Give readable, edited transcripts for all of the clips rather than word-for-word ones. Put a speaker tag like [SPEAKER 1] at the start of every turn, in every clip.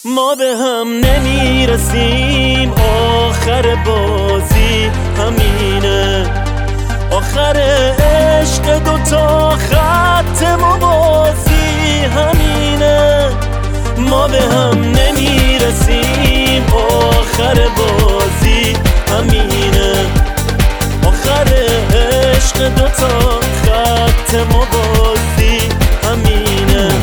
[SPEAKER 1] ما به هم نمیرسیم، آخر بازی همینه، آخر عشق دوتا خط موازی همینه. ما به هم نمیرسیم، آخر بازی همینه، آخر عشق دوتا خط موازی همینه.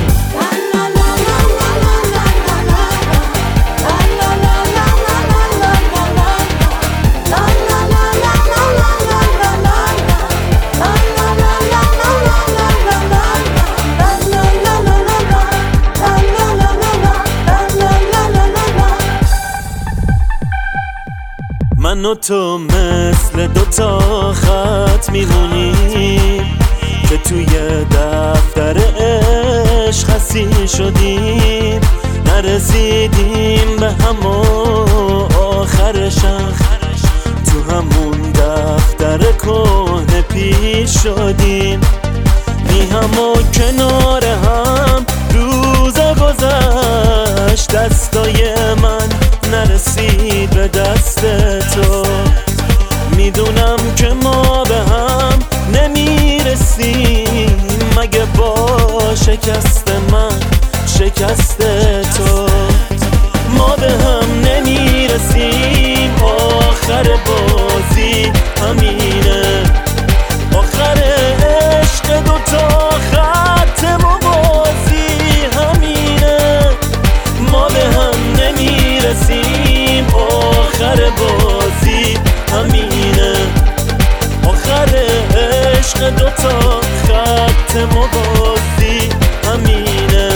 [SPEAKER 1] من و تو مثل دوتا خط میمونیم که توی دفتر عشق حسی شدیم، نرسیدیم به هم و آخرشم تو همون دفتر کهنه پیش شدیم. بی هم و کنار هم روزا گذشت، دستای من نرسید به دست تو. میدونم که ما به هم نمیرسیم، مگه با شکست من شکست تو. ما به هم نمیرسیم، آخر بازی همینه، آخر عشق دوتا خط موازی همینه. ما به هم نمیرسیم، آخر بازی همینه، آخر عشق دوتا خط موازی همینه.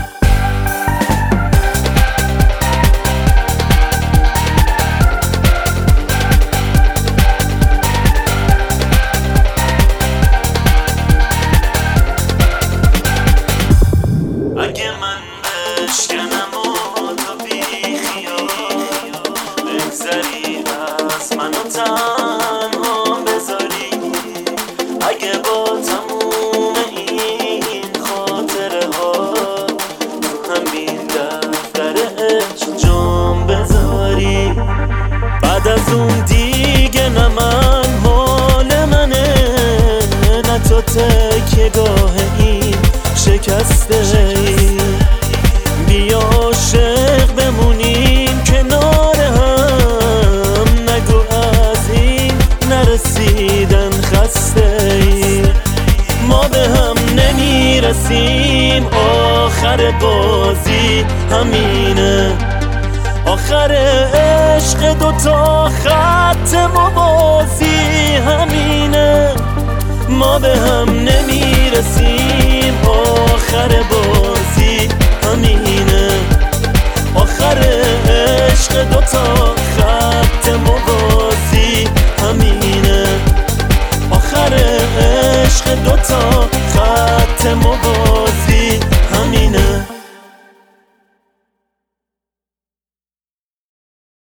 [SPEAKER 1] اگه من بشکنم و تو بیخیال بگذری، از منو تنها بذاری، اگه با تموم این خاطره ها تو همین دفتر عشق جام بذاری، بعد از اون دیگه نه من مال منه، نه تو تکیه گاه این شکسته. بیا عاشق بمونیم کنار هم، نگو از این نرسیدن خسته ای. ما به هم نمیرسیم، آخر بازی همینه، آخر عشق دوتا خط موازی همینه. ما به هم نمیرسیم، آخر بازی همینه، آخر عشق دوتا